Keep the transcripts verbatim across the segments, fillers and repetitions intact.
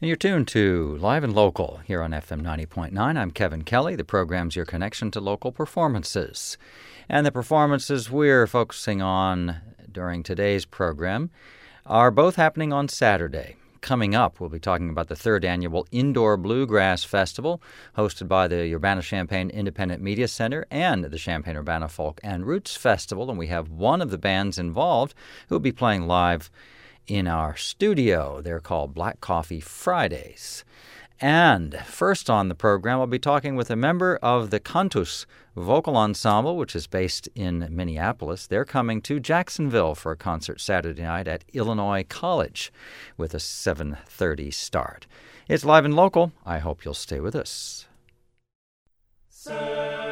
And you're tuned to Live and Local here on F M ninety point nine. I'm Kevin Kelly. The program's your connection to local performances. And the performances we're focusing on during today's program are both happening on Saturday. Coming up, we'll be talking about the third annual Indoor Bluegrass Festival, hosted by the Urbana-Champaign Independent Media Center and the Champaign-Urbana Folk and Roots Festival. And we have one of the bands involved who will be playing live in our studio. They're called Black Coffee Fridays. And first on the program, I'll be talking with a member of the Cantus Vocal Ensemble, which is based in Minneapolis. They're coming to Jacksonville for a concert Saturday night at Illinois College with a seven thirty start. It's Live and Local. I hope you'll stay with us. Sir.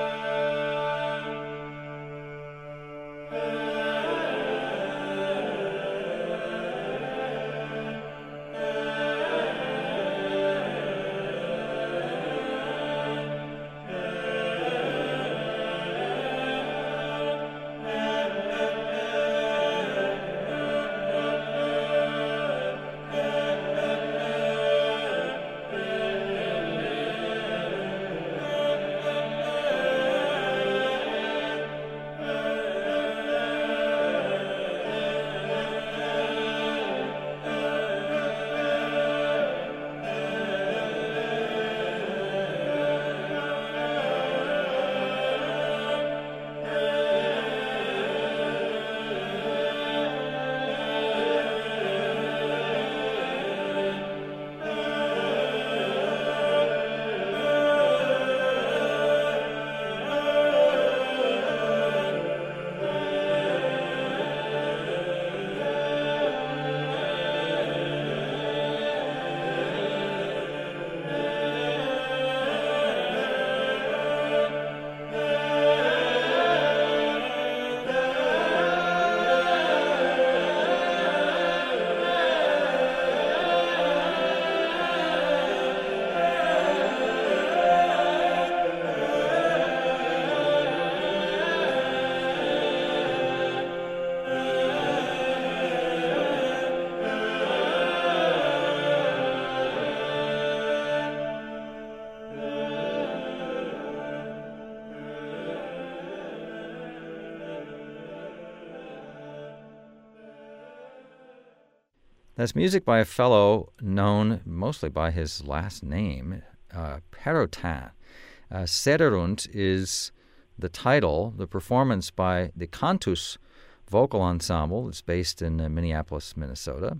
That's music by a fellow known mostly by his last name, uh, Perrotin. Uh, Sederunt is the title, the performance by the Cantus Vocal Ensemble. It's based in uh, Minneapolis, Minnesota.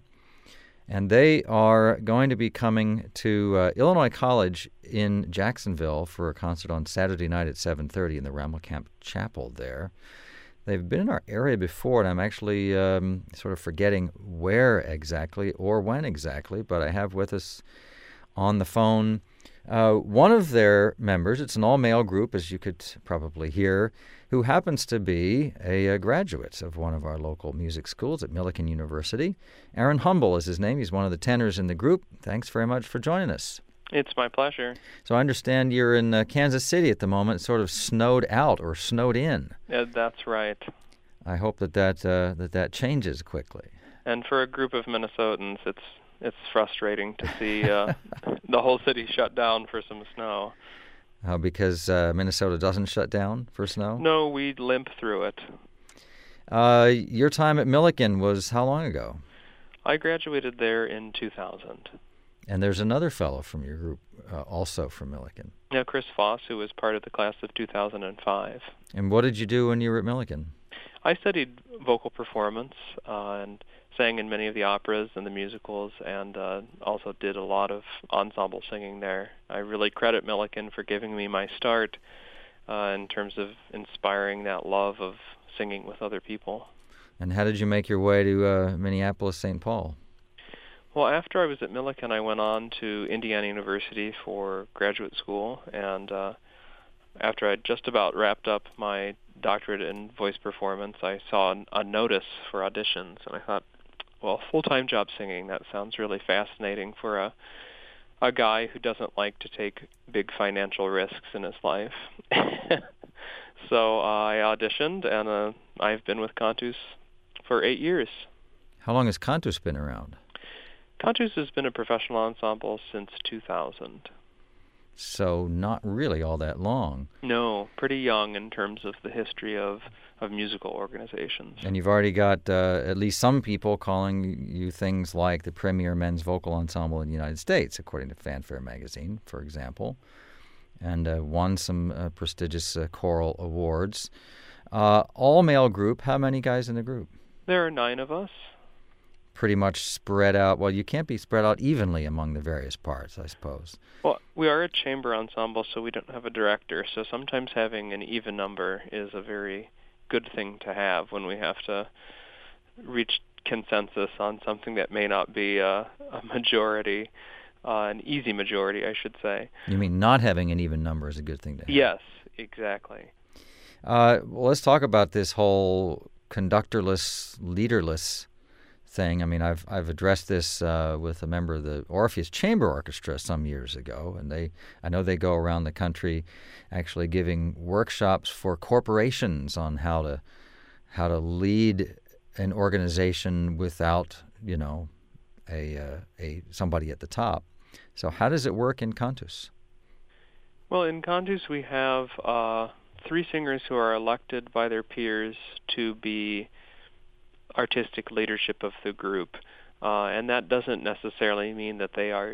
And they are going to be coming to uh, Illinois College in Jacksonville for a concert on Saturday night at seven thirty in the Rammelkamp Chapel there. They've been in our area before, and I'm actually um, sort of forgetting where exactly or when exactly, but I have with us on the phone uh, one of their members. It's an all-male group, as you could probably hear, who happens to be a, a graduate of one of our local music schools at Millikan University. Aaron Humble is his name. He's one of the tenors in the group. Thanks very much for joining us. It's my pleasure. So I understand you're in uh, Kansas City at the moment, sort of snowed out or snowed in. Yeah, that's right. I hope that that, uh, that that changes quickly. And for a group of Minnesotans, it's it's frustrating to see uh, the whole city shut down for some snow. Uh, because uh, Minnesota doesn't shut down for snow? No, we limp through it. Uh, your time at Millikan was how long ago? I graduated there in two thousand. And there's another fellow from your group, uh, also from Millikan. Yeah, Chris Foss, who was part of the class of two thousand five. And what did you do when you were at Millikan? I studied vocal performance uh, and sang in many of the operas and the musicals, and uh, also did a lot of ensemble singing there. I really credit Millikan for giving me my start uh, in terms of inspiring that love of singing with other people. And how did you make your way to uh, Minneapolis, Saint Paul? Well, after I was at Millikan, I went on to Indiana University for graduate school, and uh, after I'd just about wrapped up my doctorate in voice performance, I saw an, a notice for auditions, and I thought, well, full-time job singing, that sounds really fascinating for a a guy who doesn't like to take big financial risks in his life. So uh, I auditioned, and uh, I've been with Cantus for eight years. How long has Cantus been around? Cantus has been a professional ensemble since two thousand. So not really all that long. No, pretty young in terms of the history of, of musical organizations. And you've already got uh, at least some people calling you things like the premier men's vocal ensemble in the United States, according to Fanfare magazine, for example, and uh, won some uh, prestigious uh, choral awards. Uh, all-male group. How many guys in the group? There are nine of us. Pretty much spread out. Well, you can't be spread out evenly among the various parts, I suppose. Well, we are a chamber ensemble, so we don't have a director. So sometimes having an even number is a very good thing to have when we have to reach consensus on something that may not be a, a majority, uh, an easy majority, I should say. You mean not having an even number is a good thing to have? Yes, exactly. Uh, well, let's talk about this whole conductorless, leaderless thing. I mean, I've I've addressed this uh, with a member of the Orpheus Chamber Orchestra some years ago, and they I know they go around the country, actually giving workshops for corporations on how to how to lead an organization without, you know, a uh, a somebody at the top. So how does it work in Cantus? Well, in Cantus we have uh, three singers who are elected by their peers to be artistic leadership of the group, uh, and that doesn't necessarily mean that they are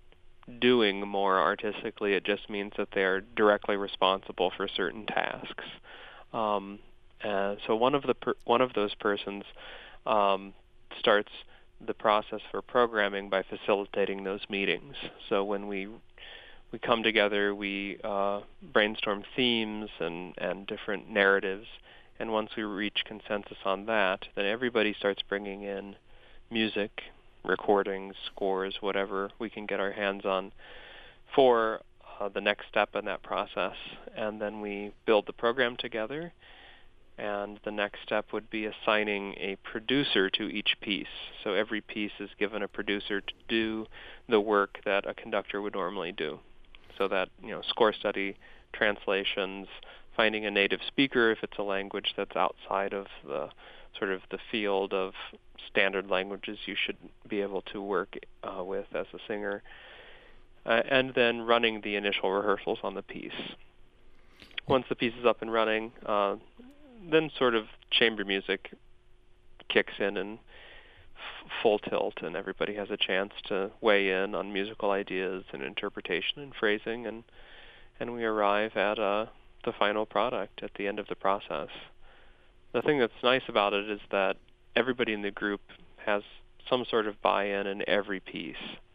doing more artistically. It just means that they are directly responsible for certain tasks. Um, uh, so one of the per- one of those persons um, starts the process for programming by facilitating those meetings. So when we we come together, we uh, brainstorm themes and, and different narratives. And once we reach consensus on that, then everybody starts bringing in music, recordings, scores, whatever we can get our hands on for uh, the next step in that process. And then we build the program together. And the next step would be assigning a producer to each piece. So every piece is given a producer to do the work that a conductor would normally do. So that, you know, score study, translations, finding a native speaker if it's a language that's outside of the sort of the field of standard languages you should be able to work uh, with as a singer, uh, and then running the initial rehearsals on the piece. Once the piece is up and running, uh, then sort of chamber music kicks in and f- full tilt, and everybody has a chance to weigh in on musical ideas and interpretation and phrasing, and and we arrive at a the final product at the end of the process. The thing that's nice about it is that everybody in the group has some sort of buy-in in every piece.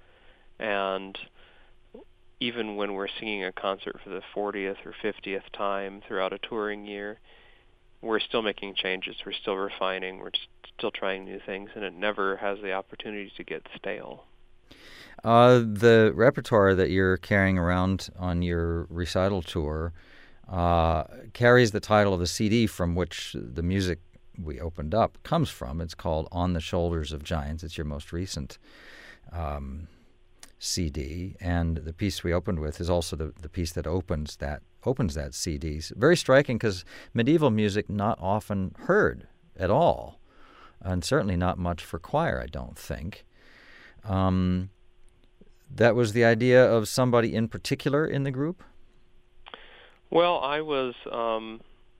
And even when we're singing a concert for the fortieth or fiftieth time throughout a touring year, we're still making changes, we're still refining, we're still trying new things, and it never has the opportunity to get stale. Uh, the repertoire that you're carrying around on your recital tour Uh, carries the title of the C D from which the music we opened up comes from. It's called On the Shoulders of Giants. It's your most recent um, C D, and the piece we opened with is also the, the piece that opens that opens that C D. It's very striking because medieval music not often heard at all, and certainly not much for choir, I don't think. Um, that was the idea of somebody in particular in the group? Well, I was um,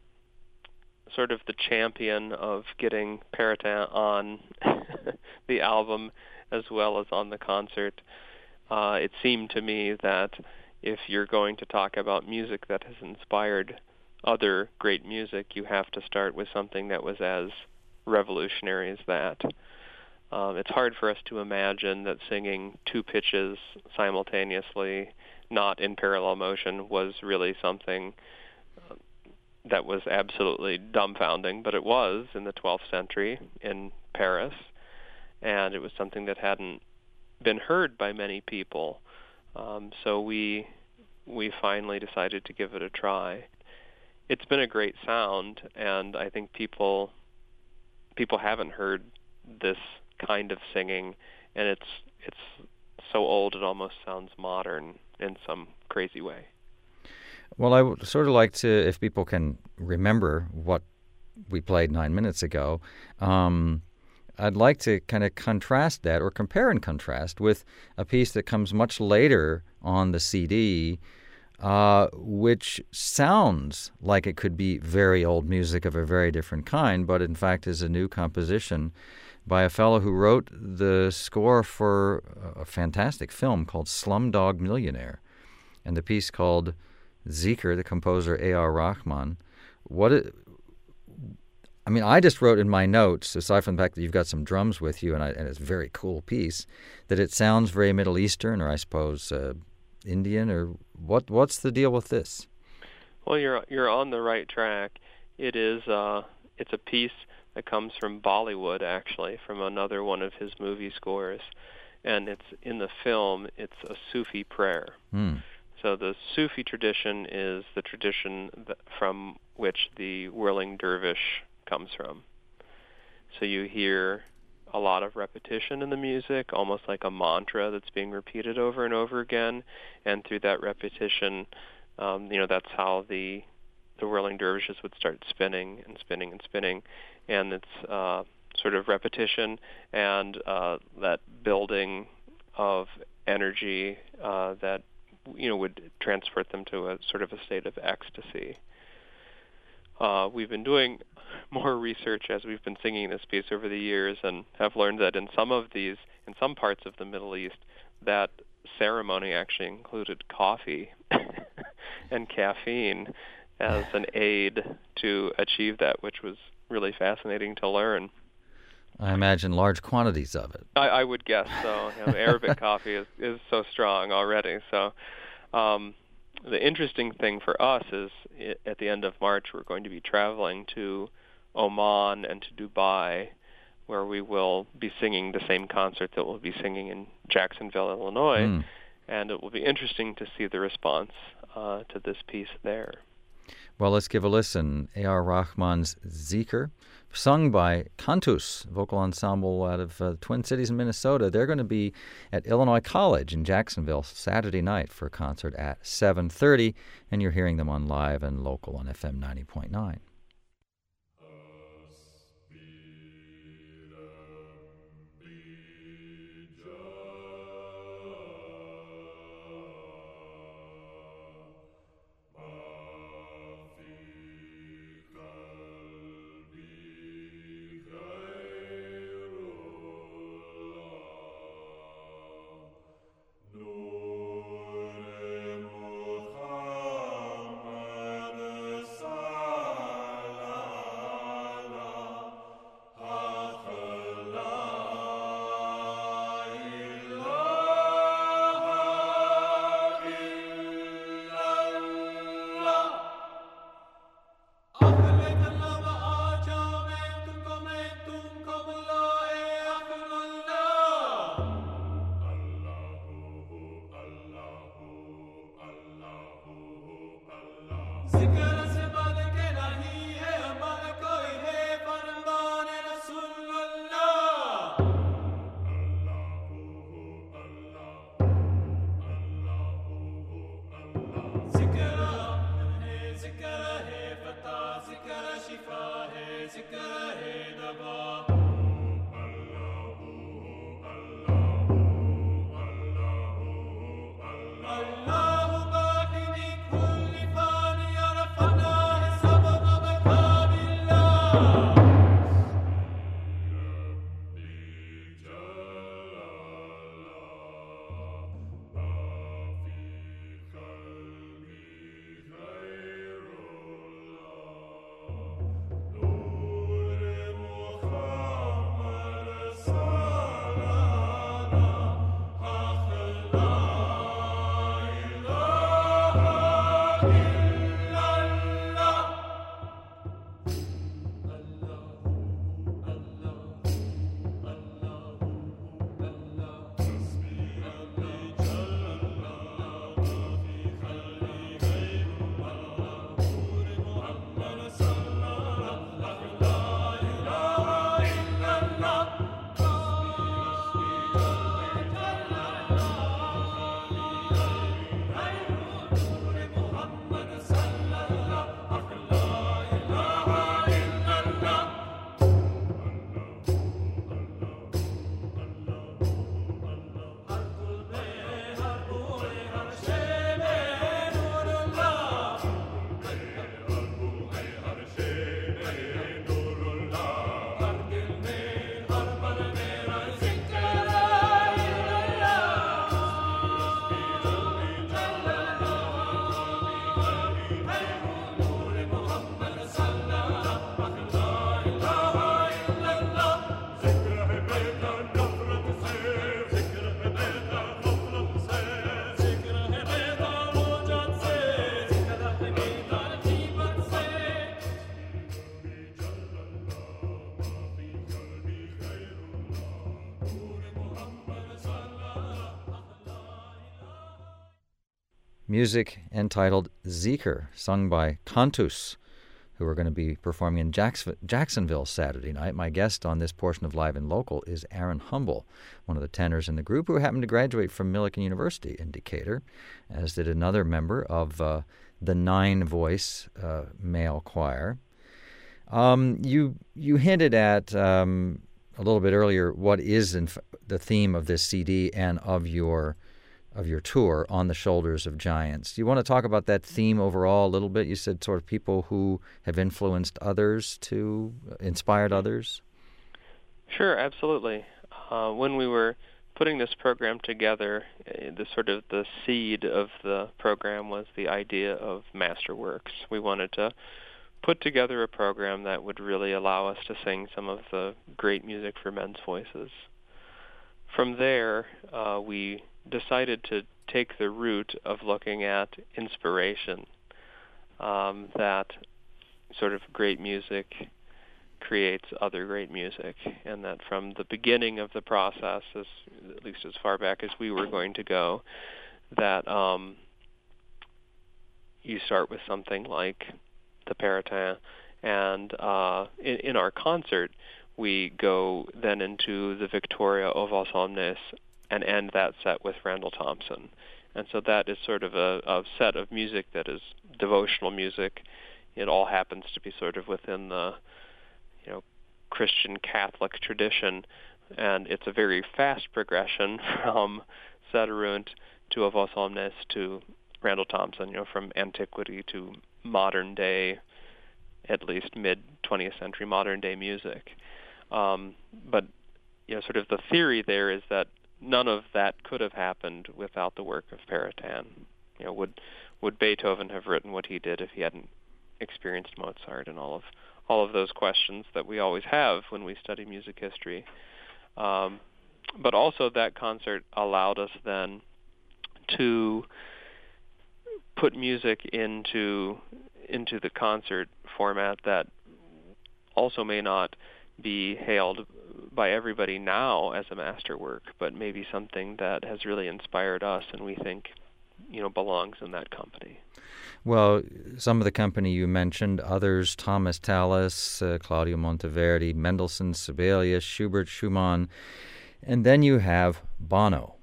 sort of the champion of getting Perotin on the album as well as on the concert. Uh, it seemed to me that if you're going to talk about music that has inspired other great music, you have to start with something that was as revolutionary as that. Um, it's hard for us to imagine that singing two pitches simultaneously, not in parallel motion, was really something uh, that was absolutely dumbfounding, but it was in the twelfth century in Paris, and it was something that hadn't been heard by many people. Um, so we we finally decided to give it a try. It's been a great sound, and I think people people haven't heard this kind of singing, and it's it's so old it almost sounds modern in some crazy way. Well, I would sort of like to, if people can remember what we played nine minutes ago, um, I'd like to kind of contrast that or compare and contrast with a piece that comes much later on the C D, uh, which sounds like it could be very old music of a very different kind, but in fact is a new composition by a fellow who wrote the score for a fantastic film called Slumdog Millionaire, and the piece called Zikr, the composer A R. Rahman. What it, I mean, I just wrote in my notes, aside from the fact that you've got some drums with you, and, I, and it's a very cool piece, that it sounds very Middle Eastern, or I suppose uh, Indian, or what? What's the deal with this? Well, you're you're on the right track. It is uh, it's a piece that comes from Bollywood, actually, from another one of his movie scores, and it's in the film. It's a Sufi prayer. Hmm. So the Sufi tradition is the tradition that, from which the whirling dervish comes from. So you hear a lot of repetition in the music, almost like a mantra that's being repeated over and over again, and through that repetition, um, you know, that's how the the whirling dervishes would start spinning and spinning and spinning, and it's uh, sort of repetition and uh, that building of energy uh, that you know would transport them to a sort of a state of ecstasy. Uh, we've been doing more research as we've been singing this piece over the years, and have learned that in some of these, in some parts of the Middle East, that ceremony actually included coffee and caffeine as an aid to achieve that, which was really fascinating to learn. I imagine large quantities of it. I, I would guess so. You know, Arabic coffee is, is so strong already. So um, the interesting thing for us is I- at the end of March, we're going to be traveling to Oman and to Dubai, where we will be singing the same concert that we'll be singing in Jacksonville, Illinois. Mm. And it will be interesting to see the response uh, to this piece there. Well, let's give a listen. A R. Rahman's Zikr, sung by Cantus, vocal ensemble out of uh, Twin Cities in Minnesota. They're going to be at Illinois College in Jacksonville Saturday night for a concert at seven thirty, and you're hearing them on live and local on F M ninety point nine. music entitled Zeker, sung by Cantus, who are going to be performing in Jacks- Jacksonville Saturday night. My guest on this portion of Live and Local is Aaron Humble, one of the tenors in the group who happened to graduate from Millikan University in Decatur, as did another member of uh, the nine-voice uh, male choir. Um, you you hinted at um, a little bit earlier what is in f- the theme of this C D and of your of your tour, On the Shoulders of Giants. Do you want to talk about that theme overall a little bit? You said sort of people who have influenced others to inspired others. Sure, absolutely. Uh, when we were putting this program together, uh, the sort of the seed of the program was the idea of masterworks. We wanted to put together a program that would really allow us to sing some of the great music for men's voices. From there, uh, we decided to take the route of looking at inspiration, um, that sort of great music creates other great music, and that from the beginning of the process, as, at least as far back as we were going to go, that um, you start with something like the Perotin, and uh, in, in our concert, we go then into the Victoria O Vos Omnes and end that set with Randall Thompson. And so that is sort of a, a set of music that is devotional music. It all happens to be sort of within the, you know, Christian Catholic tradition, and it's a very fast progression from Sederunt to O Vos Omnes to Randall Thompson, you know, from antiquity to modern day, at least mid-twentieth century modern day music. Um, but, you know, sort of the theory there is that none of that could have happened without the work of Perotin. You know, would would Beethoven have written what he did if he hadn't experienced Mozart, and all of all of those questions that we always have when we study music history. Um, but also that concert allowed us then to put music into into the concert format that also may not be hailed by everybody now as a masterwork, but maybe something that has really inspired us and we think, you know, belongs in that company. Well, some of the company you mentioned, others, Thomas Tallis, uh, Claudio Monteverdi, Mendelssohn, Sibelius, Schubert, Schumann, and then you have Bono.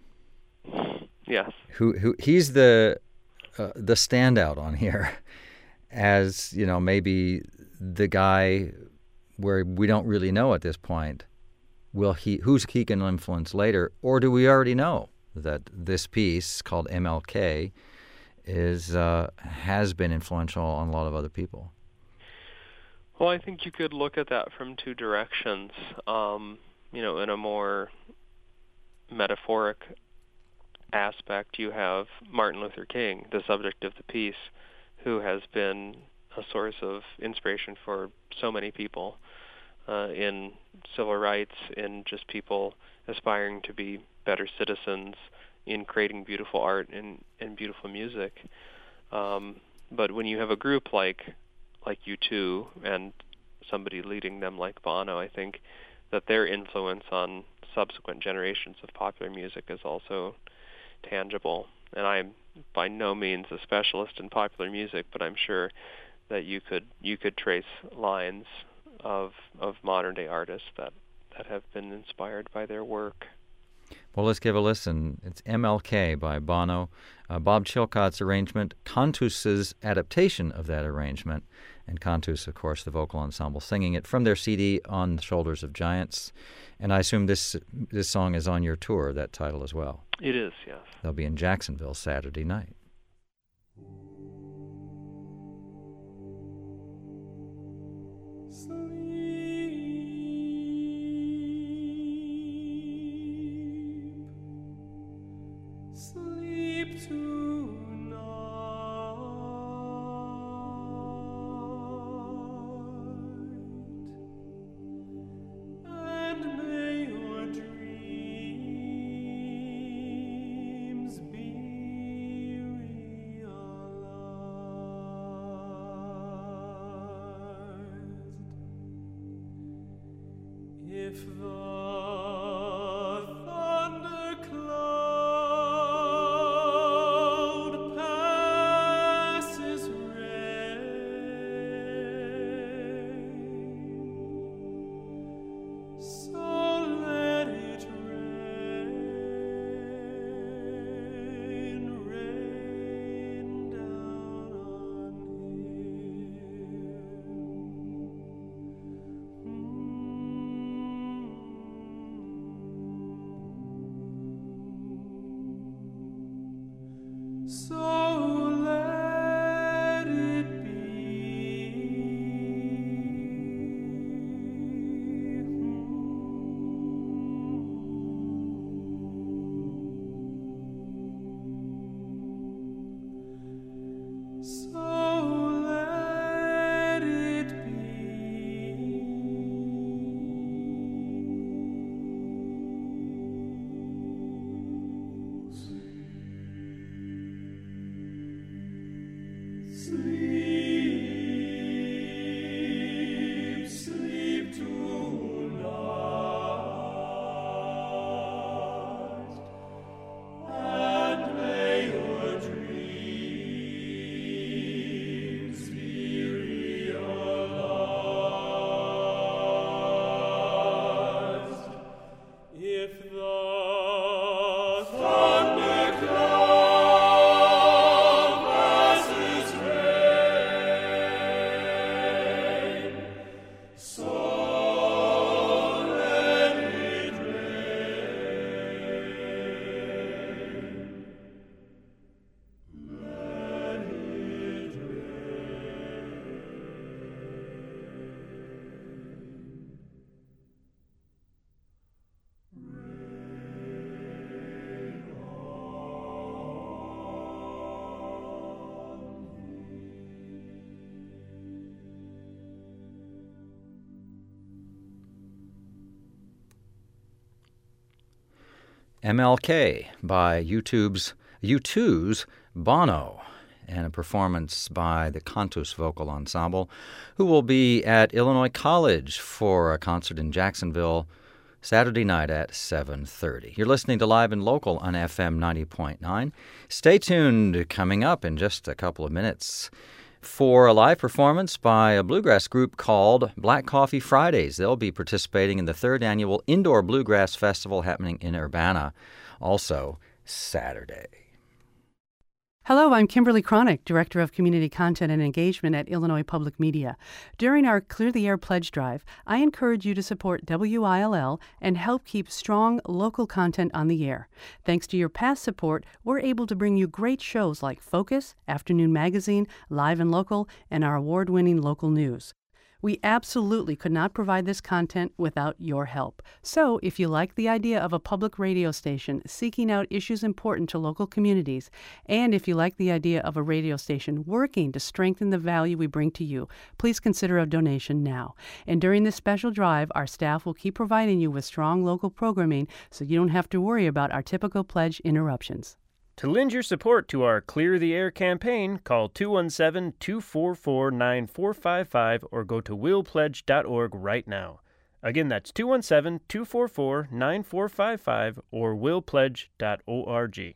Yes. Who who he's the uh, the standout on here, as you know, maybe the guy where we don't really know at this point. Will he who's he can influence later, or do we already know that this piece called M L K is uh, has been influential on a lot of other people? Well, I think you could look at that from two directions. Um, you know, in a more metaphoric aspect, you have Martin Luther King, the subject of the piece, who has been a source of inspiration for so many people uh, in civil rights, in just people aspiring to be better citizens, in creating beautiful art and, and beautiful music. Um, but when you have a group like like U two and somebody leading them like Bono, I think that their influence on subsequent generations of popular music is also tangible. And I'm by no means a specialist in popular music, but I'm sure that you could you could trace lines of of modern day artists that, that have been inspired by their work. Well, let's give a listen. It's M L K by Bono, uh, Bob Chilcott's arrangement, Cantus's adaptation of that arrangement, and Cantus, of course, the vocal ensemble, singing it from their C D On the Shoulders of Giants. And I assume this this song is on your tour, that title as well. It is, yes. They'll be in Jacksonville Saturday night. If the thundercloud M L K by YouTube's U two's Bono, and a performance by the Cantus Vocal Ensemble, who will be at Illinois College for a concert in Jacksonville Saturday night at seven thirty. You're listening to Live and Local on F M ninety point nine. Stay tuned. Coming up in just a couple of minutes for a live performance by a bluegrass group called Black Coffee Fridays. They'll be participating in the third annual Indoor Bluegrass Festival happening in Urbana, also Saturday. Hello, I'm Kimberly Cronick, Director of Community Content and Engagement at Illinois Public Media. During our Clear the Air pledge drive, I encourage you to support W I L L and help keep strong local content on the air. Thanks to your past support, we're able to bring you great shows like Focus, Afternoon Magazine, Live and Local, and our award-winning local news. We absolutely could not provide this content without your help. So, if you like the idea of a public radio station seeking out issues important to local communities, and if you like the idea of a radio station working to strengthen the value we bring to you, please consider a donation now. And during this special drive, our staff will keep providing you with strong local programming so you don't have to worry about our typical pledge interruptions. To lend your support to our Clear the Air campaign, call two one seven, two four four, nine four five five or go to will pledge dot org right now. Again, that's two one seven, two four four, nine four five five or will pledge dot org.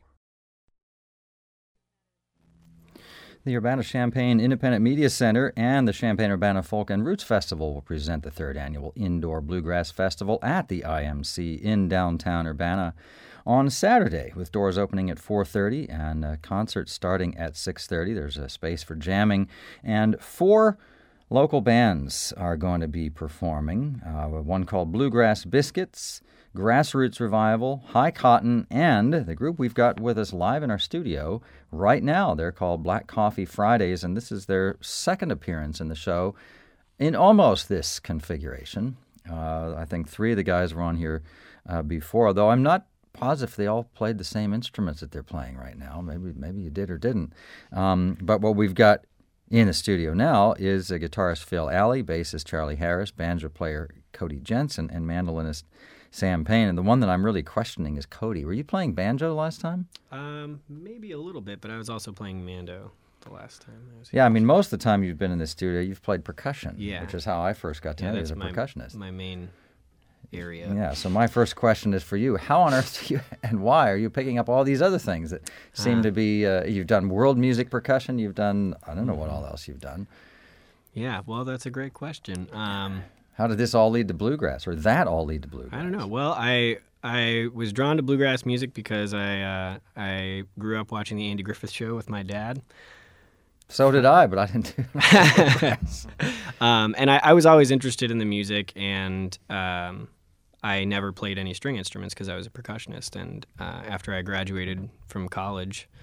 The Urbana-Champaign Independent Media Center and the Champaign-Urbana Folk and Roots Festival will present the third annual Indoor Bluegrass Festival at the I M C in downtown Urbana on Saturday, with doors opening at four thirty and a concert starting at six thirty. There's a space for jamming, and four local bands are going to be performing. Uh, one called Bluegrass Biscuits, Grassroots Revival, High Cotton, and the group we've got with us live in our studio right now. They're called Black Coffee Fridays, and this is their second appearance in the show in almost this configuration. Uh, I think three of the guys were on here uh, before, though I'm not positive if they all played the same instruments that they're playing right now. Maybe maybe you did or didn't. Um, but what we've got in the studio now is a guitarist Phil Alley, bassist Charlie Harris, banjo player Cody Jensen, and mandolinist Sam Payne. And the one that I'm really questioning is Cody. Were you playing banjo last time? Um, maybe a little bit, but I was also playing mando the last time I was here. Yeah, I mean, most of the time you've been in the studio, you've played percussion, yeah. which is how I first got to yeah, know you as a my, percussionist. my main area. Yeah, so my first question is for you. How on earth do you, and why are you picking up all these other things that seem uh, to be, uh, you've done world music percussion, you've done, I don't know what all else you've done. Yeah, well, that's a great question. Um, How did this all lead to bluegrass, or that all lead to bluegrass? I don't know. Well, I I was drawn to bluegrass music because I uh, I grew up watching the Andy Griffith Show with my dad. So did I, but I didn't do bluegrass. um, and I, I was always interested in the music, and um, I never played any string instruments because I was a percussionist. And uh, after I graduated from college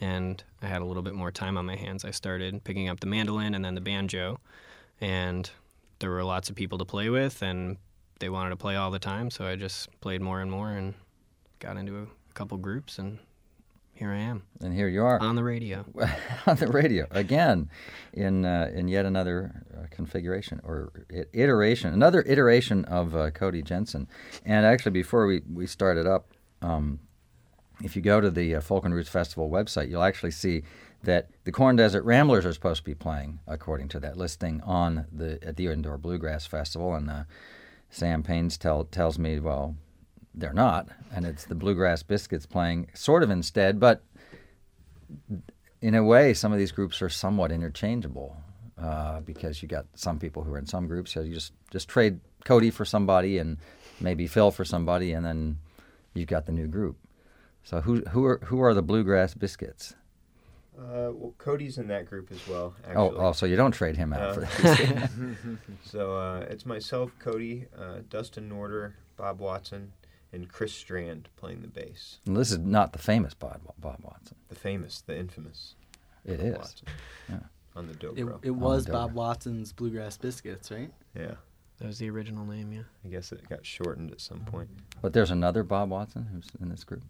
and I had a little bit more time on my hands, I started picking up the mandolin and then the banjo, and there were lots of people to play with, and they wanted to play all the time, so I just played more and more and got into a, a couple groups, and here I am. And here you are. On the radio. On the radio. Again, in uh, in yet another uh, configuration or I- iteration, another iteration of uh, Cody Jensen. And actually, before we, we started up, um, if you go to the uh, Folk and Roots Festival website, you'll actually see that the Corn Desert Ramblers are supposed to be playing, according to that listing, on the at the Indoor Bluegrass Festival. And uh, Sam Paynes tell, tells me, well, they're not, and it's the Bluegrass Biscuits playing sort of instead, but in a way, some of these groups are somewhat interchangeable uh, because you got some people who are in some groups, so you just, just trade Cody for somebody and maybe Phil for somebody, and then you've got the new group. So who who are who are the Bluegrass Biscuits? Uh, well, Cody's in that group as well, actually. Oh, oh, so you don't trade him out Uh, for this. So uh, it's myself, Cody, uh, Dustin Norder, Bob Watson, and Chris Strand playing the bass. And this is not the famous Bob, Bob Watson. The famous, the infamous It Bob is. Watson Yeah. on the It, dobro. it was Dobro. Bob Watson's Bluegrass Biscuits, right? Yeah, That was the original name, yeah. I guess it got shortened at some point. But there's another Bob Watson who's in this group.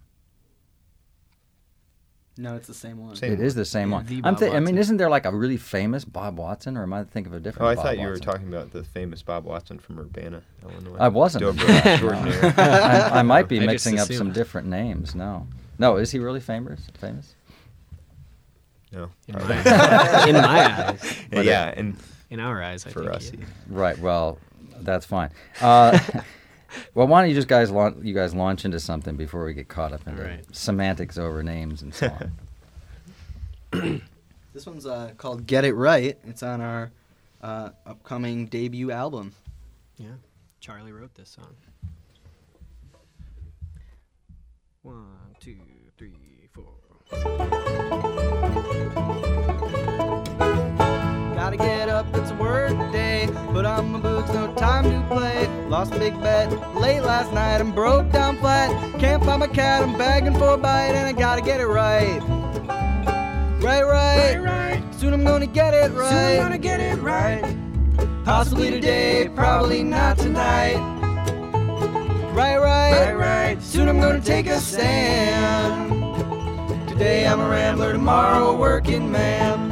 No, it's the same one. Same It is the same Yeah, one. the I'm Bob thi- I mean, Watson. isn't there like a really famous Bob Watson, or am I thinking of a different Oh, I Bob thought you were Watson? talking about the famous Bob Watson from Urbana, Illinois. I wasn't. Dobro No. extraordinaire. I, I might be I just mixing up some assumed. different names. No, no, is he really famous? Famous? No. In probably. my, in my eyes. But yeah, and In our eyes, I for think. us, he is. Right. Well, that's fine. Uh, well, why don't you just guys launch, you guys launch into something before we get caught up in the Right. semantics over names and so on. This one's uh, called Get It Right. It's on our uh, upcoming debut album. Yeah. Charlie wrote this song. One, two, three, four. Gotta get up, it's a work day. Put on my boots, no time to play. Lost a big bet late last night. I'm broke down flat. Can't find my cat, I'm begging for a bite, and I gotta get it right. Right, right, right. Soon I'm gonna get it right. Soon I'm gonna get it right. Possibly today, probably not tonight. Right, right, right, right. Soon I'm gonna take a stand. Today I'm a rambler, tomorrow a working man.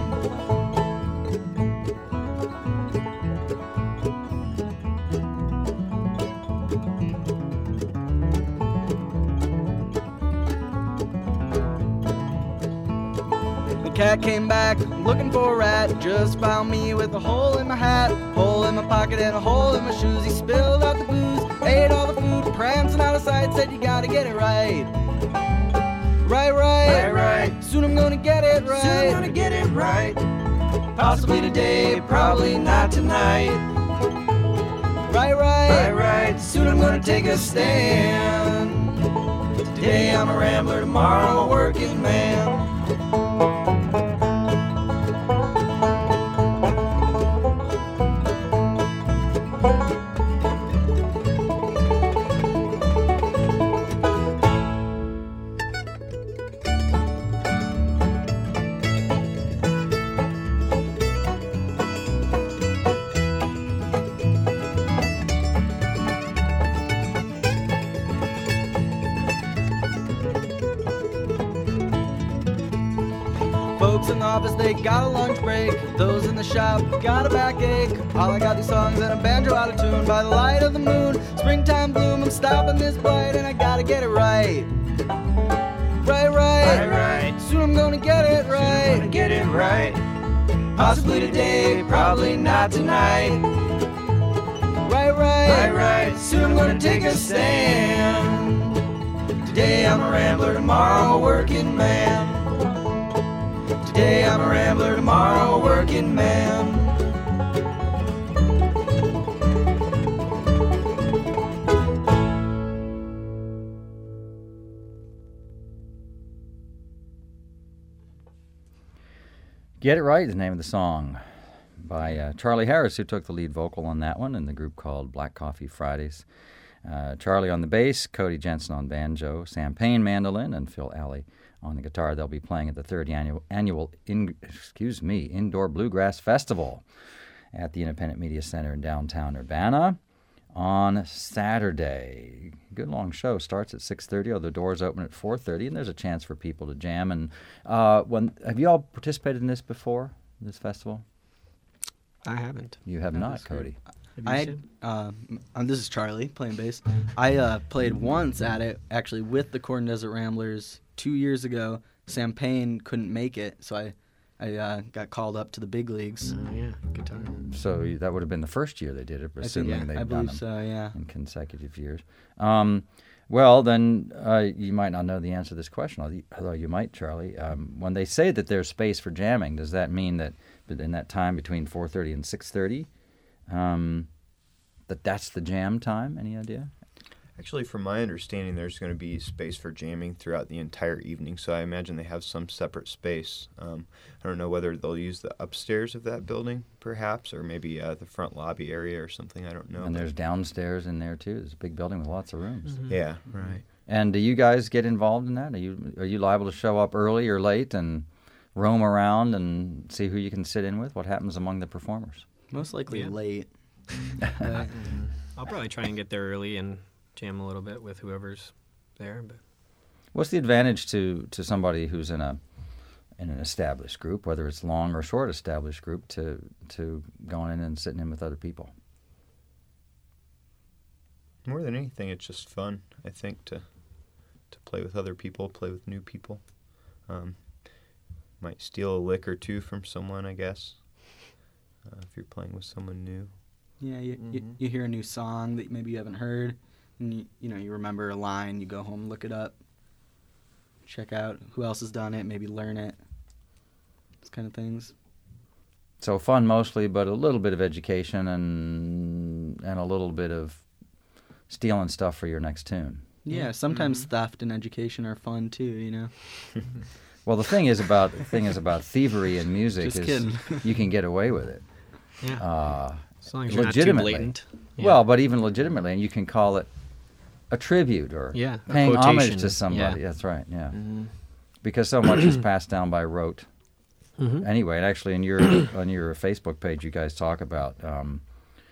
The cat came back looking for a rat. Just found me with a hole in my hat, hole in my pocket and a hole in my shoes. He spilled out the booze, ate all the food, prancing out of sight. Said you gotta get it right. Right, right, right, right. Soon I'm gonna get it right. Soon I'm gonna get it right. Possibly today, probably not tonight. Right, right, right, right. Soon I'm gonna take a stand. Today I'm a rambler, tomorrow a working man. Folks in the office, they got a lunch break. Those in the shop got a backache. All I got these songs and a banjo out of tune. By the light of the moon, springtime bloom, I'm stopping this blight and I gotta get it right. Right, right, right, right. Soon I'm gonna get it right. Soon I'm gonna get it right. Possibly today, probably not tonight. Right, right, right, right. Soon I'm gonna take a stand. Today I'm a rambler, tomorrow a working man. Today I'm a rambler, tomorrow a working man. Get It Right is the name of the song by uh, Charlie Harris, who took the lead vocal on that one in the group called Black Coffee Fridays. Uh, Charlie on the bass, Cody Jensen on banjo, Sam Payne mandolin, and Phil Alley on the guitar. They'll be playing at the third annual, annual in, excuse me, Indoor Bluegrass Festival at the Independent Media Center in downtown Urbana on Saturday. Good long show. Starts at six thirty. Oh, the doors open at four thirty, and there's a chance for people to jam. And uh, when have you all participated in this before, this festival? I haven't. You have No, not, that's great. Cody. I uh, um, this is Charlie playing bass. I uh, played once at it actually with the Corn Desert Ramblers two years ago. Sam Payne couldn't make it, so I I uh, got called up to the big leagues. Oh, yeah. Good time. So you- that would have been the first year they did it, I think, assuming yeah, they've I done believe them so. Yeah. in consecutive years. Um, well, then uh, you might not know the answer to this question, although you- although you might, Charlie. Um, when they say that there's space for jamming, does that mean that in that time between four thirty and six thirty, um, that that's the jam time? Any idea? Actually, from my understanding, there's going to be space for jamming throughout the entire evening, so I imagine they have some separate space. Um, I don't know whether they'll use the upstairs of that building, perhaps, or maybe uh, the front lobby area or something. I don't know. And but- there's downstairs in there too. There's a big building with lots of rooms. Yeah, right. And do you guys get involved in that? Are you are you liable to show up early or late and roam around and see who you can sit in with? What happens among the performers? Most likely Yeah. late. But I'll probably try and get there early and jam a little bit with whoever's there. But What's the advantage to, to somebody who's in a in an established group, whether it's long or short established group, to to going in and sitting in with other people? More than anything, it's just fun, I think, to to play with other people, play with new people. Um, might steal a lick or two from someone, I guess, uh, if you're playing with someone new. yeah, you, you Mhm. you hear a new song that maybe you haven't heard, and you you know you remember a line. You go home, look it up, check out who else has done it, maybe learn it. Those kind of things. So fun mostly, but a little bit of education and and a little bit of stealing stuff for your next tune. Yeah, sometimes theft and education are fun too. You know. Well, the thing is about the thing is about thievery in music Just is kidding. you can get away with it. yeah, Uh, as long as you're not too legitimately. blatant. Yeah. Well, but even legitimately, and you can call it a tribute or Yeah, a paying homage quotation, to somebody. yeah. That's right, yeah. Mhm. Because so much is passed down by rote. Mhm. Anyway, and actually, in your on your Facebook page, you guys talk about um,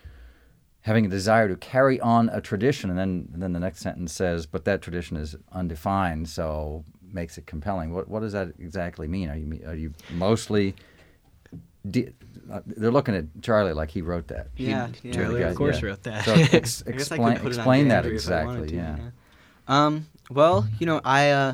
having a desire to carry on a tradition, and then and then the next sentence says, "But that tradition is undefined, so makes it compelling." What what does that exactly mean? Are you are you mostly de- uh, they're looking at Charlie like he wrote that. He- Yeah, yeah. Charlie, yeah, of course, yeah. wrote that. So ex- I guess I explain could put it on explain that Andrew if I wanted exactly. to, Yeah. yeah. Um. Well, you know, I uh,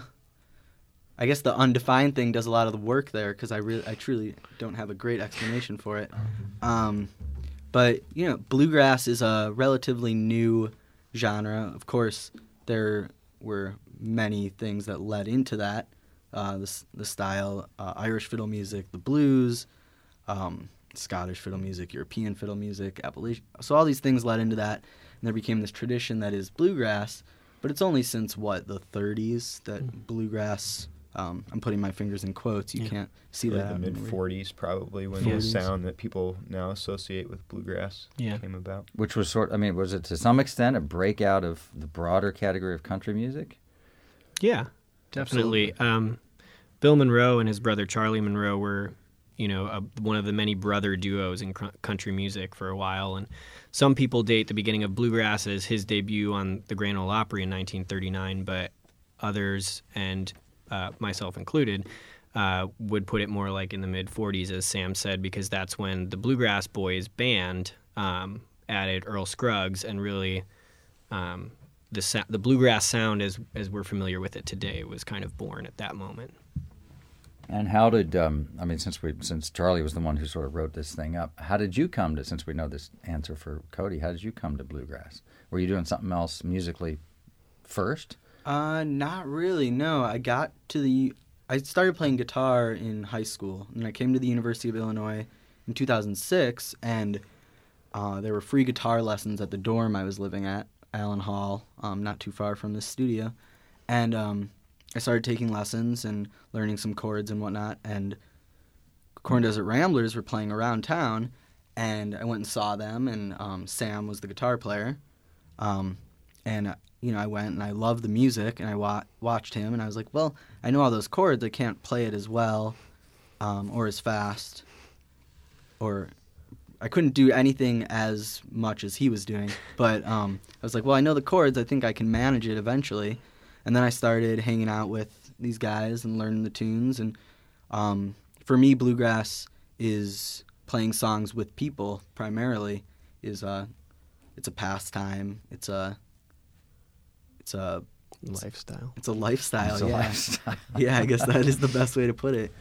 I guess the undefined thing does a lot of the work there because I really, I truly don't have a great explanation for it. Um, but you know, bluegrass is a relatively new genre. Of course, there were many things that led into that. Uh, the s- the style, uh, Irish fiddle music, the blues, um, Scottish fiddle music, European fiddle music, Appalachian. So all these things led into that, and there became this tradition that is bluegrass. But it's only since what the thirties that bluegrass. Um, I'm putting my fingers in quotes. You Yeah. can't see Like that. the out in mid the- forties, probably, when forties. the sound that people now associate with bluegrass Yeah. came about. Which was sort. I mean, was it to some extent a breakout of the broader category of country music? Yeah, definitely. Um, Bill Monroe and his brother Charlie Monroe were, you know, a, one of the many brother duos in cr- country music for a while. And some people date the beginning of bluegrass as his debut on the Grand Ole Opry in nineteen thirty-nine, but others, and uh, myself included, uh, would put it more like in the mid forties, as Sam said, because that's when the Bluegrass Boys band um, added Earl Scruggs and really um, the sa- the bluegrass sound as as we're familiar with it today was kind of born at that moment. And how did um, I mean, since we since Charlie was the one who sort of wrote this thing up, how did you come to? Since we know this answer for Cody, how did you come to bluegrass? Were you doing something else musically first? Uh, not really. No, I got to the. I started playing guitar in high school, and I came to the University of Illinois in two thousand six, and uh, there were free guitar lessons at the dorm I was living at, Allen Hall, um, not too far from this studio, and um, I started taking lessons and learning some chords and whatnot, and Corn Desert Ramblers were playing around town, and I went and saw them, and um, Sam was the guitar player. Um, and uh, you know, I went and I loved the music, and I wa- watched him, and I was like, well, I know all those chords, I can't play it as well, um, or as fast, or I couldn't do anything as much as he was doing. But um, I was like, well, I know the chords, I think I can manage it eventually. And then I started hanging out with these guys and learning the tunes. And um, for me, bluegrass is playing songs with people primarily. Is uh, it's a pastime. It's a it's a Lifestyle. It's a lifestyle. It's a yeah. lifestyle. Yeah, I guess that is the best way to put it.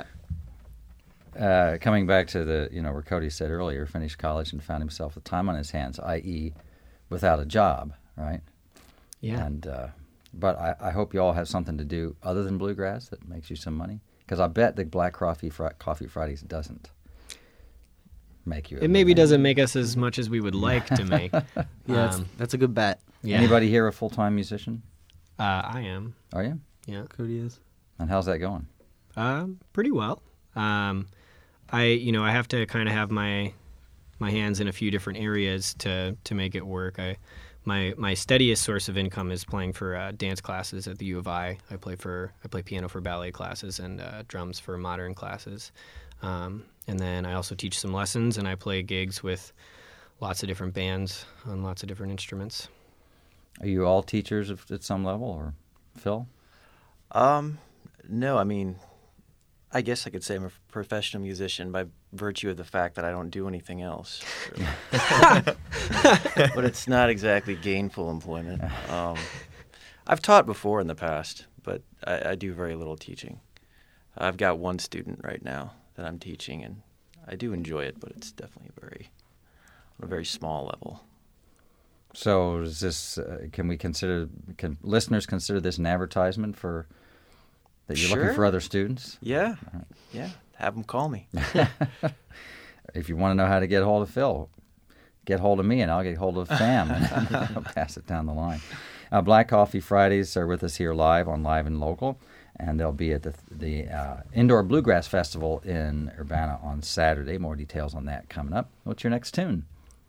Uh, coming back to the, you know, where Cody said earlier, finished college and found himself with time on his hands, that is, without a job, right? Yeah. And uh, but I, I hope you all have something to do other than bluegrass that makes you some money, because I bet the Black Coffee Fri- Coffee Fridays doesn't make you. It maybe doesn't make us as much as we would like to make. Yeah, that's, Um, that's a good bet. Yeah. Anybody here a full-time musician? Uh, I am. Are you? Yeah. Cody is. And how's that going? Um, pretty well. Um, I, you know, I have to kind of have my my hands in a few different areas to to make it work. I my my steadiest source of income is playing for uh, dance classes at the U of I. I play for I play piano for ballet classes and uh, drums for modern classes. Um, and then I also teach some lessons, and I play gigs with lots of different bands on lots of different instruments. Are you all teachers of, at some level, or Phil? Um, no, I mean, I guess I could say I'm a professional musician by virtue of the fact that I don't do anything else. Really. But it's not exactly gainful employment. Um, I've taught before in the past, but I, I do very little teaching. I've got one student right now that I'm teaching, and I do enjoy it, but it's definitely very on a very small level. So is this? Uh, can we consider? Can listeners consider this an advertisement for that you're Sure. looking for other students? Yeah, yeah. Have them call me. If you want to know how to get hold of Phil, get hold of me, and I'll get hold of Sam. I'll pass it down the line. Uh, Black Coffee Fridays are with us here live on Live and Local, and they'll be at the the uh, Indoor Bluegrass Festival in Urbana on Saturday. More details on that coming up. What's your next tune?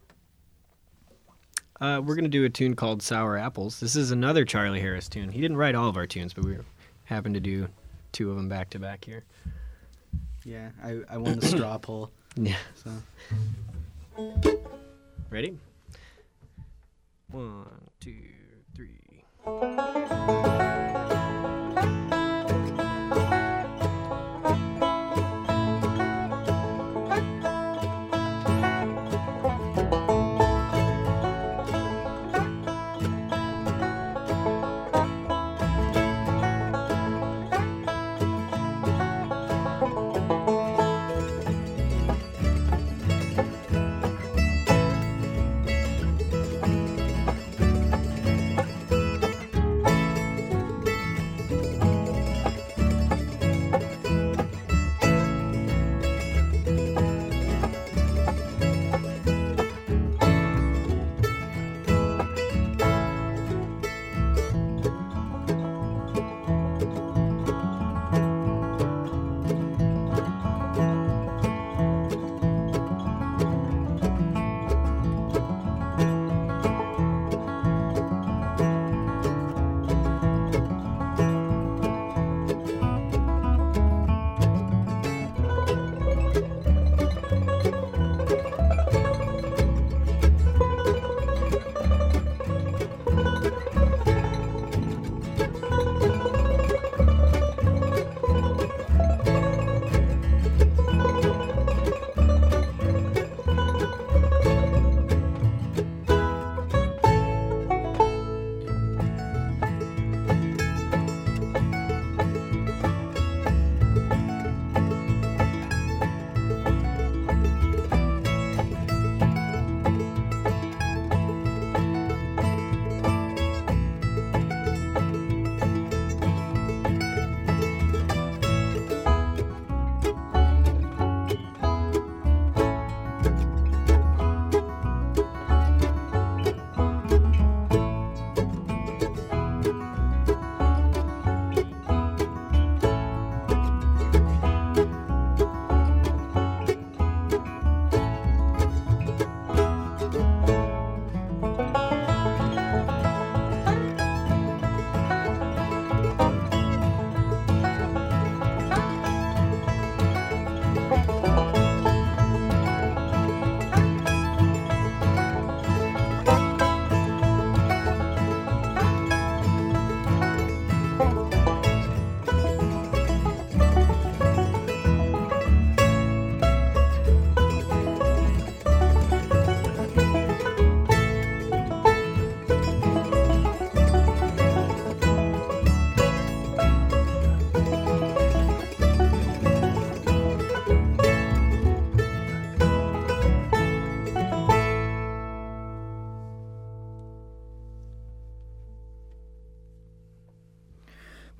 Uh, we're going to do a tune called Sour Apples. This is another Charlie Harris tune. He didn't write all of our tunes, but we happened to do two of them back to back here. Yeah, I, I won the straw poll. Yeah. So. Ready? One, two, three.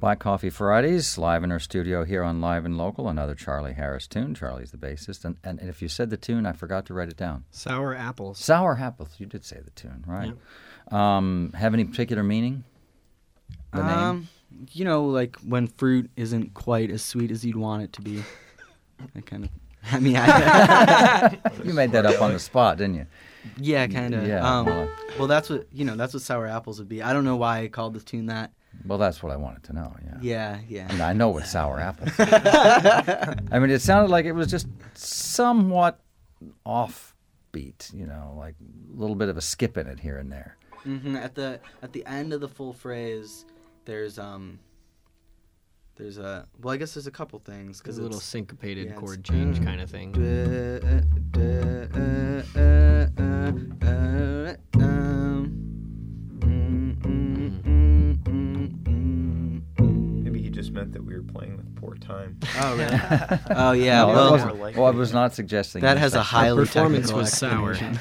Black Coffee Fridays, live in our studio here on Live and Local, another Charlie Harris tune. Charlie's the bassist. And, and, and if you said the tune, I forgot to write it down. Sour Apples. Sour Apples. You did say the tune, right? Yeah. Um, have any particular meaning? The name? Um, you know, like when fruit isn't quite as sweet as you'd want it to be. That kind of. I mean, I, you made that up on the spot, didn't you? Yeah, kind of. Yeah. Um, well, well, that's what you know. That's what sour apples would be. I don't know why I called the tune that. Well, that's what I wanted to know, yeah. Yeah, yeah. And I know what sour apples are. I mean, it sounded like it was just somewhat offbeat, you know, like a little bit of a skip in it here and there. Mm-hmm. At the at the end of the full phrase, there's um, there's a well, I guess there's a couple things because a little syncopated yeah, chord change kind of thing. Just meant that we were playing with poor time. Oh, really? Oh, yeah. No, well, well, I was not suggesting that has a highly performance technical was sour. no,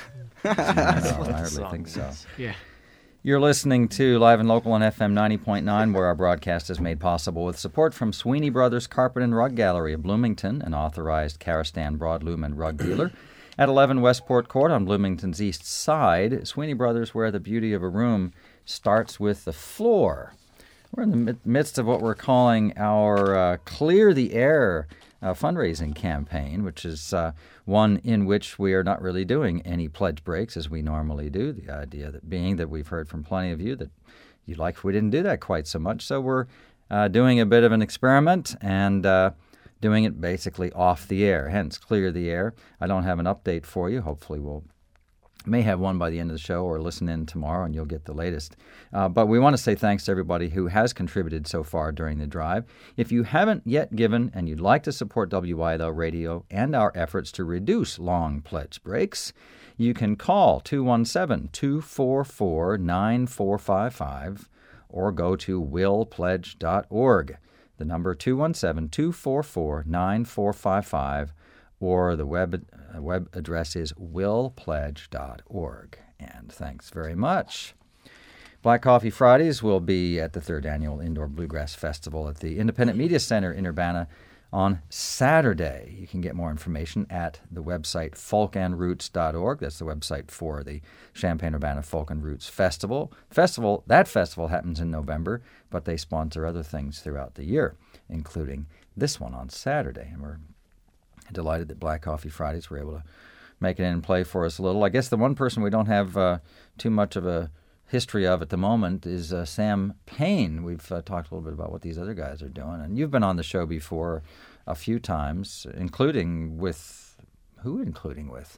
I hardly think so. Yeah. You're listening to Live and Local on F M ninety point nine, where our broadcast is made possible with support from Sweeney Brothers Carpet and Rug Gallery of Bloomington, an authorized Karastan broadloom and rug dealer. At eleven Westport Court on Bloomington's east side, Sweeney Brothers, where the beauty of a room starts with the floor. We're in the midst of what we're calling our uh, Clear the Air uh, fundraising campaign, which is uh, one in which we are not really doing any pledge breaks as we normally do. The idea that being that we've heard from plenty of you that you'd like if we didn't do that quite so much. So we're uh, doing a bit of an experiment and uh, doing it basically off the air, hence Clear the Air. I don't have an update for you. Hopefully we'll may have one by the end of the show or listen in tomorrow and you'll get the latest. Uh, but we want to say thanks to everybody who has contributed so far during the drive. If you haven't yet given and you'd like to support W I L L Radio and our efforts to reduce long pledge breaks, you can call two one seven, two four four, nine four five five or go to will pledge dot org. The number two one seven, two four four, nine four five five or the web uh, web address is will pledge dot org. And thanks very much. Black Coffee Fridays will be at the third Annual Indoor Bluegrass Festival at the Independent Media Center in Urbana on Saturday. You can get more information at the website folk and roots dot org. That's the website for the Champaign-Urbana Folk and Roots Festival. Festival. That festival happens in November, but they sponsor other things throughout the year, including this one on Saturday. And we're delighted that Black Coffee Fridays were able to make it in and play for us a little. I guess the one person we don't have uh, too much of a history of at the moment is uh, Sam Payne. We've uh, talked a little bit about what these other guys are doing. And you've been on the show before a few times, including with... Who including with?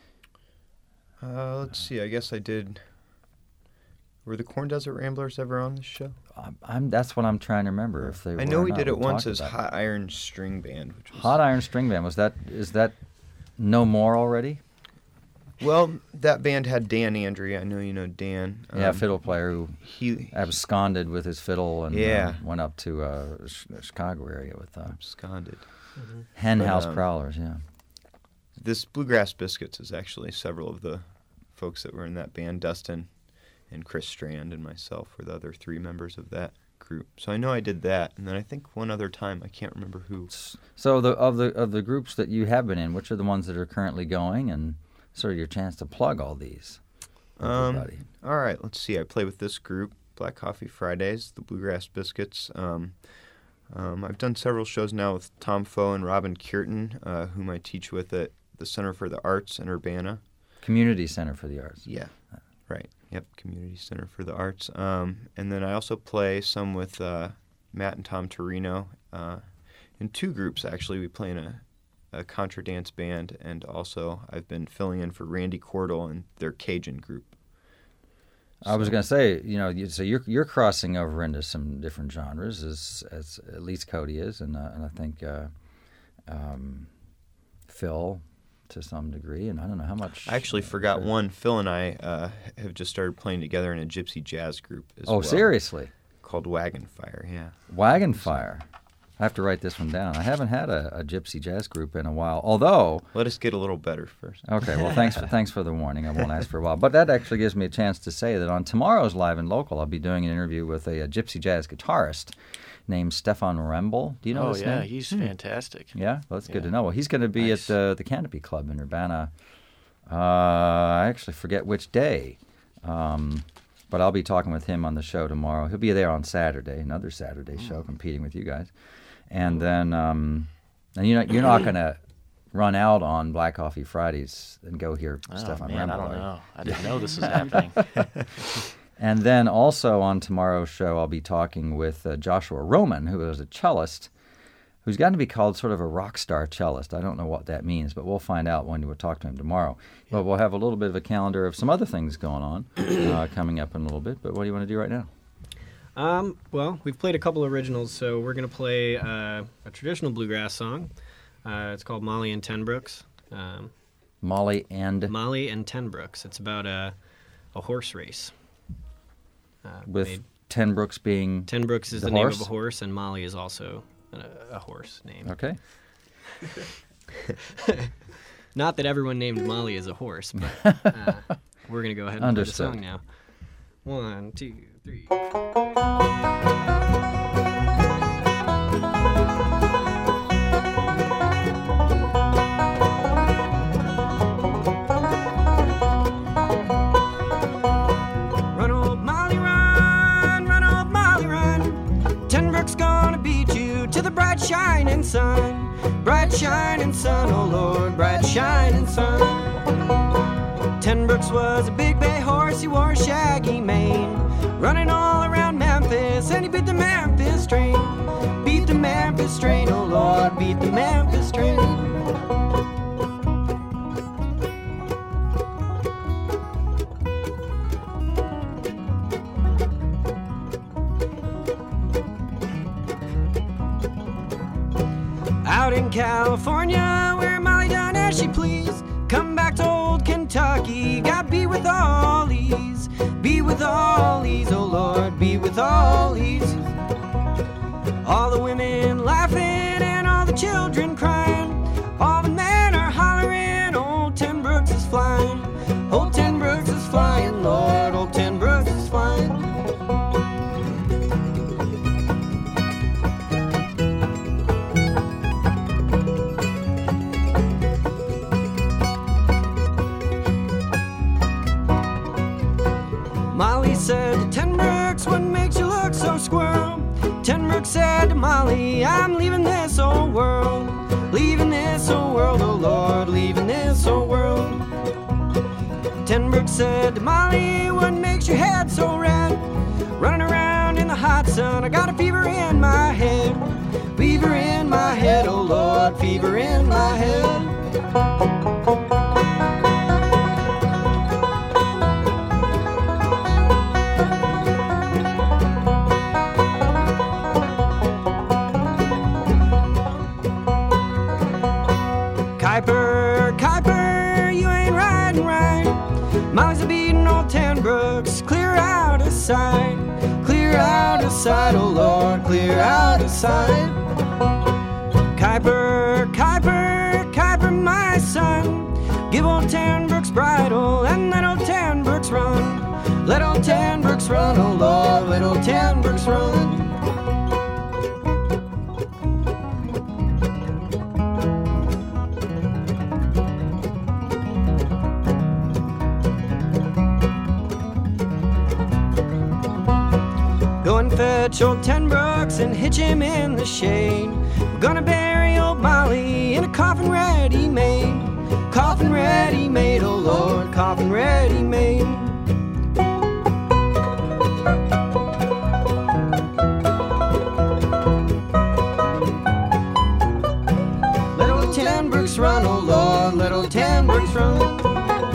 Uh, let's see. I guess I did... Were the Corn Desert Ramblers ever on the show? I'm, I'm, that's what I'm trying to remember. If they I were know or we not. did it We once talked as about Hot Iron String Band. Which was Hot Iron String Band. Was that is that no more already? Well, that band had Dan Andrea. I know you know Dan. Yeah, Um, fiddle player who He absconded with his fiddle and Yeah. uh, went up to uh, Ch- Chicago area with uh, absconded. Hen But, House um, Prowlers. Yeah. This Bluegrass Biscuits is actually several of the folks that were in that band. Dustin and Chris Strand and myself were the other three members of that group. So I know I did that, and then I think one other time, I can't remember who. So the of the of the groups that you have been in, which are the ones that are currently going, and sort of your chance to plug all these. Um, Everybody. all right, let's see. I play with this group, Black Coffee Fridays, the Bluegrass Biscuits. Um, um, I've done several shows now with Tom Foe and Robin Kierton, uh, whom I teach with at the Center for the Arts in Urbana. Community Center for the Arts. Yeah, right. Yep, Community Center for the Arts. Um, and then I also play some with uh, Matt and Tom Torino uh, in two groups, actually. We play in a, a contra dance band, and also I've been filling in for Randy Cordell and their Cajun group. I was going to say, you know, you, so you're you're crossing over into some different genres, as as at least Cody is, and uh, and I think uh, um, Phil to some degree, and I don't know how much. I actually uh, forgot sure. one. Phil and I uh, have just started playing together in a gypsy jazz group as Oh, well. seriously? Called Wagon Fire, yeah. Wagon Fire. I have to write this one down. I haven't had a, a gypsy jazz group in a while, although... Let us get a little better first. Okay, well, thanks for, thanks for the warning. I won't ask for a while. But that actually gives me a chance to say that on tomorrow's Live and Local, I'll be doing an interview with a, a gypsy jazz guitarist named Stefan Rembel. Do you know oh, this yeah, name? he's Hmm. fantastic. Yeah, well, that's good Yeah. to know. Well, he's going to be Nice. at uh, the Canopy Club in Urbana. Uh, I actually forget which day, um, but I'll be talking with him on the show tomorrow. He'll be there on Saturday, another Saturday show, competing with you guys. And then, um, and you're not, you're not going to run out on Black Coffee Fridays and go hear Oh, Stefan man, I Rembel, don't are you? know. I didn't know this was happening. And then also on tomorrow's show, I'll be talking with uh, Joshua Roman, who is a cellist, who's gotten to be called sort of a rock star cellist. I don't know what that means, but we'll find out when we talk to him tomorrow. Yeah. But we'll have a little bit of a calendar of some other things going on uh, coming up in a little bit. But what do you want to do right now? Um, well, we've played a couple originals, so we're going to play uh, a traditional bluegrass song. Uh, it's called Molly and Ten Brooks. Um, Molly and... Molly and Ten Brooks. It's about a, a horse race. Uh, with made, Ten Brooks being Ten Brooks is the, the horse? name of a horse, and Molly is also a, a horse name. Okay. Not that everyone named Molly is a horse, but uh, we're going to go ahead and Understood. play the song now. One, two, three. Run, old Molly, run, run, old Molly, run. Ten Brooks gonna beat you to the bright shining sun. Bright shining sun, oh Lord, bright shining sun. Ten Brooks was a big bay horse, he wore a shaggy mane, running all around Memphis, and he beat the Memphis train. Beat the Memphis train, oh Lord, beat the Memphis train. Out in California, where Molly done as she pleased, come back to old Kentucky, got be with all these, be with all these, oh Lord, be with all these. All the women laughing and all the children crying, all the men are hollering, old Ten Brooks is flying, old Ten Brooks is flying, Lord, old Ten Brooks is flying. Molly said to Ten Brooks, what makes you look so squirrel? Ten Brooks said to Molly, I'm leaving this old world, leaving this old world, oh Lord, leaving this old world. Ten Brooks said to Molly, what makes your head so red? Running around in the hot sun, I got a fever in my head, fever in my head, oh Lord, fever in my head. Kuiper, Kuiper, you ain't riding right. Molly's a beating old Ten Brooks, clear out of sight, clear out of sight, oh Lord, clear out of sight. Kuiper, Kuiper, Kuiper, my son, give old Ten Brooks bridle and let old Ten Brooks run, let old Ten Brooks run, oh Lord, let old Ten Brooks run. Go and fetch old Ten Brooks and hitch him in the shade. We're gonna bury old Molly in a coffin ready-made, coffin ready-made, oh Lord, coffin ready-made. Let old Ten Brooks run, oh Lord, let old Ten Brooks run.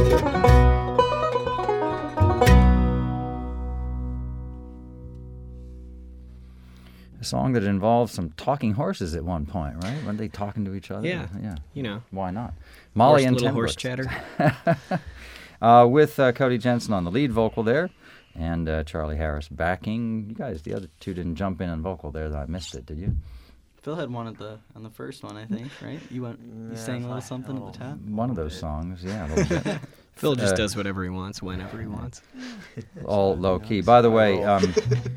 A song that involved some talking horses at one point, right? Weren't they talking to each other? Yeah, Yeah. you know. Why not? Molly Horse, and little Ten horse Brooks. chatter. uh, with uh, Cody Jensen on the lead vocal there, and uh, Charlie Harris backing. You guys, the other two didn't jump in on vocal there. That I missed it. Did you? Phil had one at the on the first one, I think, right? You went, you Yeah, sang a little I- something a at the top. One of those bit. songs, yeah. A little bit. Phil just Uh, does whatever he wants, whenever he wants. All low key. By the way, um,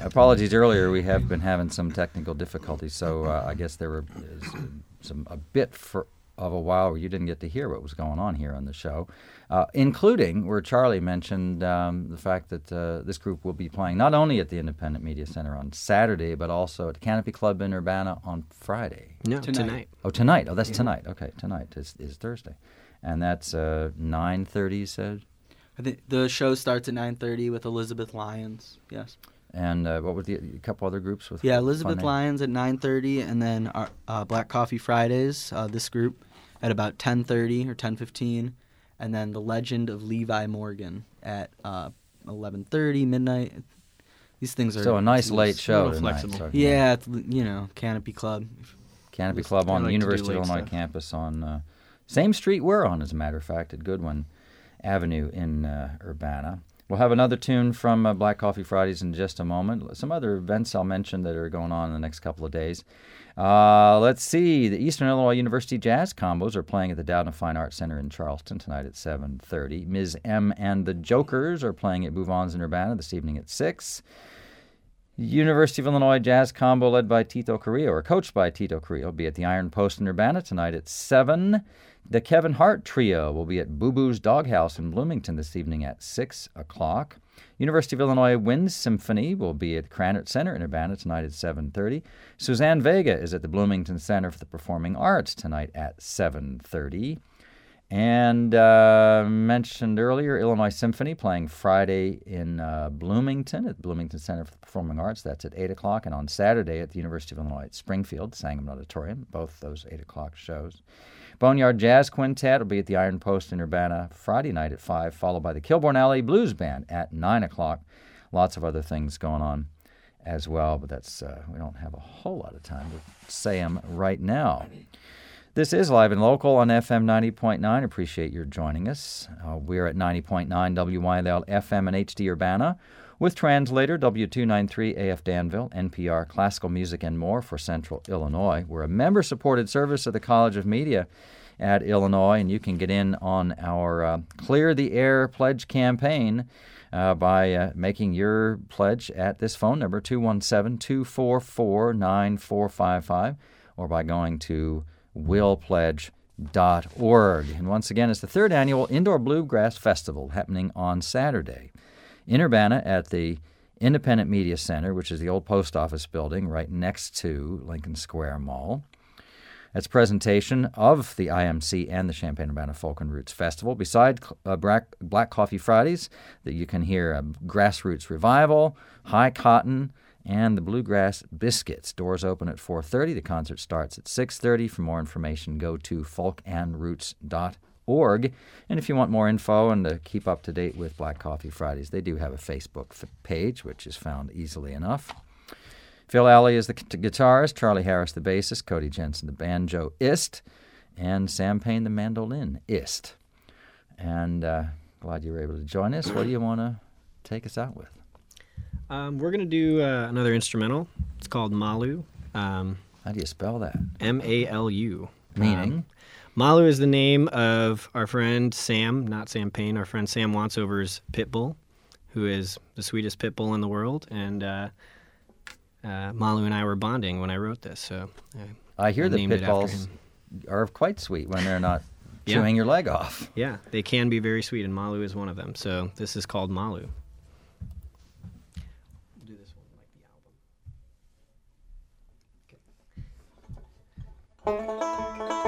apologies earlier. We have been having some technical difficulties, so uh, I guess there were uh, some a bit for of a while where you didn't get to hear what was going on here on the show, uh, including where Charlie mentioned um, the fact that uh, this group will be playing not only at the Independent Media Center on Saturday, but also at Canopy Club in Urbana on Friday. No, Tonight. tonight. Oh, tonight. Oh, that's Yeah. tonight. Okay, tonight is, is Thursday. And that's uh, nine thirty, you said? I think the show starts at nine thirty with Elizabeth Lyons. Yes. And uh, what were the a couple other groups with? Yeah, fun Elizabeth names? Lyons at nine thirty, and then our, uh, Black Coffee Fridays. Uh, this group at about ten thirty or ten fifteen, and then the Legend of Levi Morgan at uh, eleven thirty, midnight. These things are So a nice late a show little tonight. flexible. So, Yeah, it's, you know, Canopy Club. Canopy Just- Club I on like the to do University of late Illinois stuff. campus on uh, same street we're on, as a matter of fact, at Goodwin Avenue in uh, Urbana. We'll have another tune from uh, Black Coffee Fridays in just a moment. Some other events I'll mention that are going on in the next couple of days. Uh, let's see. The Eastern Illinois University Jazz Combos are playing at the Dowden Fine Arts Center in Charleston tonight at seven thirty. Miz M and the Jokers are playing at Bouvons in Urbana this evening at six. University of Illinois Jazz Combo led by Tito Carrillo, or coached by Tito Carrillo, will be at the Iron Post in Urbana tonight at seven. The Kevin Hart Trio will be at Boo Boo's Doghouse in Bloomington this evening at six o'clock. University of Illinois Wind Symphony will be at Krannert Center in Urbana tonight at seven thirty. Suzanne Vega is at the Bloomington Center for the Performing Arts tonight at seven thirty. And uh, mentioned earlier, Illinois Symphony playing Friday in uh, Bloomington at the Bloomington Center for the Performing Arts. That's at eight o'clock. And on Saturday at the University of Illinois at Springfield, Sangamon Auditorium, both those eight o'clock shows. Boneyard Jazz Quintet will be at the Iron Post in Urbana Friday night at five, followed by the Kilbourne Alley Blues Band at nine o'clock. Lots of other things going on as well, but that's uh, we don't have a whole lot of time to say them right now. This is Live and Local on F M ninety point nine. Appreciate your joining us. Uh, we're at ninety point nine W Y L L F M and H D Urbana with translator W two ninety-three A F Danville, N P R, classical music and more for Central Illinois. We're a member-supported service of the College of Media at Illinois, and you can get in on our uh, Clear the Air pledge campaign uh, by uh, making your pledge at this phone number, two one seven, two four four, nine four five five, or by going to will pledge dot org. And once again, it's the third annual Indoor Bluegrass Festival happening on Saturday in Urbana at the Independent Media Center, which is the old post office building right next to Lincoln Square Mall. That's a presentation of the I M C and the Champaign-Urbana Folk and Roots Festival. Beside uh, Black, Black Coffee Fridays, that you can hear uh, Grassroots Revival, High Cotton, and the Bluegrass Biscuits. Doors open at four thirty. The concert starts at six thirty. For more information, go to folk and roots dot org. And if you want more info and to keep up to date with Black Coffee Fridays, they do have a Facebook f- page, which is found easily enough. Phil Alley is the g- guitarist, Charlie Harris the bassist, Cody Jensen the banjoist, and Sam Payne the mandolinist. And uh, glad you were able to join us. What do you want to take us out with? Um, we're going to do uh, another instrumental. It's called Malu. Um, How do you spell that? M A L U. Meaning? Um, Malu is the name of our friend Sam, not Sam Payne, our friend Sam Wantsover's pit bull, who is the sweetest pit bull in the world. And uh, uh, Malu and I were bonding when I wrote this. So I, I hear I that named pit it after bulls him. are quite sweet when they're not Yeah. chewing your leg off. Yeah, they can be very sweet, and Malu is one of them. So this is called Malu. Do this one like the album. Okay.